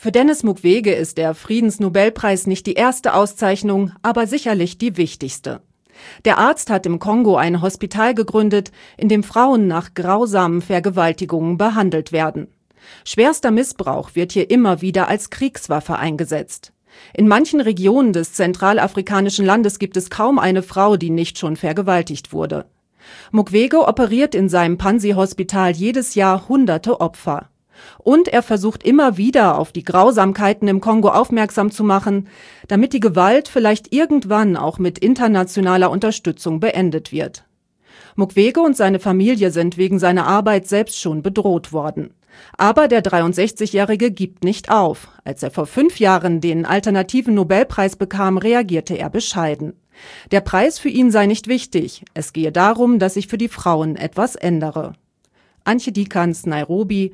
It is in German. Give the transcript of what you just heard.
Für Denis Mukwege ist der Friedensnobelpreis nicht die erste Auszeichnung, aber sicherlich die wichtigste. Der Arzt hat im Kongo ein Hospital gegründet, in dem Frauen nach grausamen Vergewaltigungen behandelt werden. Schwerster Missbrauch wird hier immer wieder als Kriegswaffe eingesetzt. In manchen Regionen des zentralafrikanischen Landes gibt es kaum eine Frau, die nicht schon vergewaltigt wurde. Mukwege operiert in seinem Panzi-Hospital jedes Jahr hunderte Opfer. Und er versucht immer wieder, auf die Grausamkeiten im Kongo aufmerksam zu machen, damit die Gewalt vielleicht irgendwann auch mit internationaler Unterstützung beendet wird. Mukwege und seine Familie sind wegen seiner Arbeit selbst schon bedroht worden. Aber der 63-Jährige gibt nicht auf. Als er vor 5 Jahren den alternativen Nobelpreis bekam, reagierte er bescheiden. Der Preis für ihn sei nicht wichtig. Es gehe darum, dass sich für die Frauen etwas ändere. Antje Dikans, Nairobi,